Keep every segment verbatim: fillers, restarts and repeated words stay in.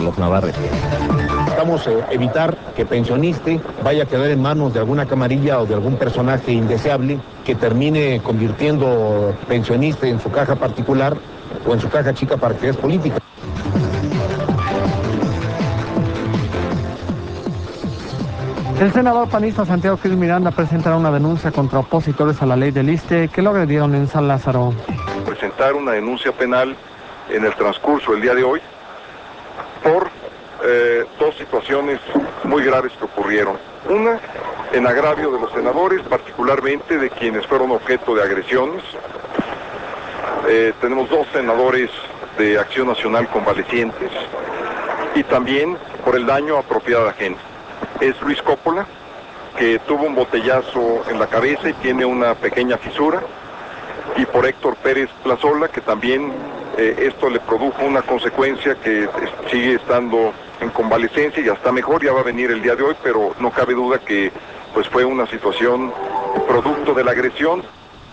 Carlos Navarrete. Vamos a evitar que pensioniste vaya a quedar en manos de alguna camarilla o de algún personaje indeseable que termine convirtiendo pensionista en su caja particular o en su caja chica para actividades políticas. El senador panista Santiago Krill Miranda presentará una denuncia contra opositores a la ley del ISSSTE que lo agredieron en San Lázaro. Presentar una denuncia penal en el transcurso del día de hoy por eh, dos situaciones muy graves que ocurrieron. Una, en agravio de los senadores, particularmente de quienes fueron objeto de agresiones. Eh, tenemos dos senadores de Acción Nacional convalecientes, y también por el daño a propiedad ajena. Es Luis Coppola, que tuvo un botellazo en la cabeza y tiene una pequeña fisura, y por Héctor Pérez Plazola, que también eh, esto le produjo una consecuencia que sigue estando en convalecencia, ya está mejor, ya va a venir el día de hoy, pero no cabe duda que pues fue una situación producto de la agresión.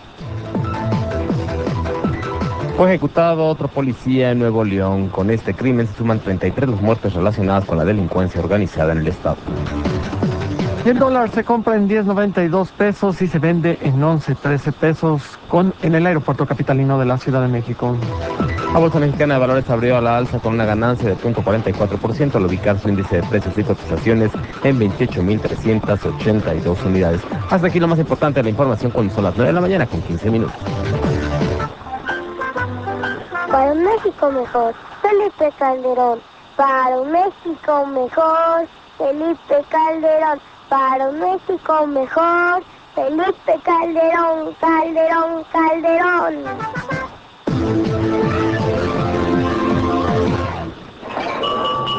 Fue ejecutado otro policía en Nuevo León. Con este crimen se suman treinta y tres los muertes relacionadas con la delincuencia organizada en el estado. El dólar se compra en diez noventa y dos pesos y se vende en once trece pesos con, en el aeropuerto capitalino de la Ciudad de México. La Bolsa Mexicana de Valores abrió a la alza con una ganancia de cero punto cuarenta y cuatro por ciento al ubicar su índice de precios y cotizaciones en veintiocho mil trescientas ochenta y dos unidades. Hasta aquí lo más importante de la información cuando son las nueve de la mañana con quince minutos. Para un México mejor, Felipe Calderón. Para un México mejor, Felipe Calderón. Para un México mejor, Felipe Calderón, Calderón, Calderón.